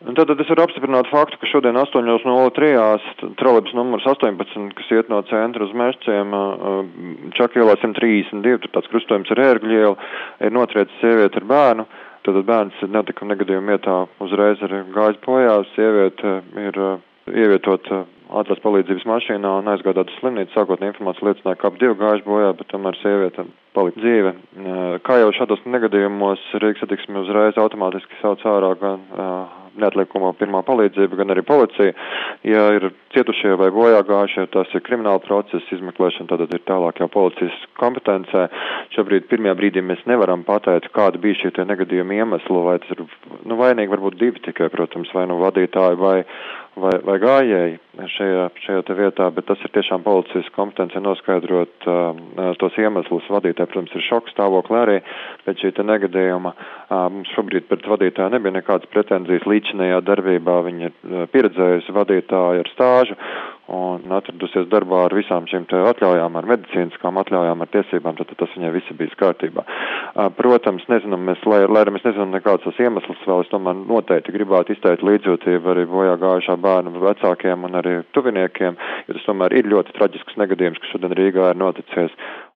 Un tad es varu apstiprināt faktu, ka šodien 8:03 trolejbusa numurs 18, kas iet no centra uz Mežciemu, Čaka ielā 132, tur tāds krustojums ar Ērgļu ielu, ir notriecis sieviete ar bērnu. Tad bērns netikuma negadījuma vietā uzreiz ir gājis bojā, sieviete ir ievietot ātrās palīdzības mašīnā un aizgādāt uz slimnīcu. Sākotnēji informācija liecināja, ka ap 2 gājuši bojā, bet tomēr sieviete palika dzīve. Kā jau šādos negadījumos Rīgas satiksme uzreiz automātiski sauc ārā gan neatliekumo pirmā palīdzība, gan arī policija. Ja ir cietušie vai bojā gājušie, tas ir krimināla procesa izmeklēšana, tad ir tālāk jau policijas kompetencē. Šobrīd pirmajā brīdī mēs nevaram pateikt, kāda bija šie tie negadījumi iemesli, vai tas ir, vainīgi varbūt 2 tikai, protams, vai vadītāji vai gājēji šajā te vietā, bet tas ir tiešām policijas kompetence noskaidrot tos iemeslus. Vadītāji, protams, ir šoka stāvoklī arī pēc šī te negadījuma. Mums šobrīd pret vadītāju nebija nekādas pretenzijas līdzinējā darbībā. Viņa ir pieredzējusi vadītāja ar stāžu un atradusies darbā ar visām šīm te atļaujām, ar medicīniskām atļaujām, ar tiesībām, tad tas viņai visi bija kārtībā. Protams, nezinām mēs, lai arī mēs nezinām nekāds tas iemesls vēl, es tomēr noteikti gribētu izteikt līdzjūtību arī bojā gājušā bērnu vecākiem un arī tuviniekiem, jo tas tomēr ir ļoti traģisks negadījums, kas šodien Rīgā ir noticies.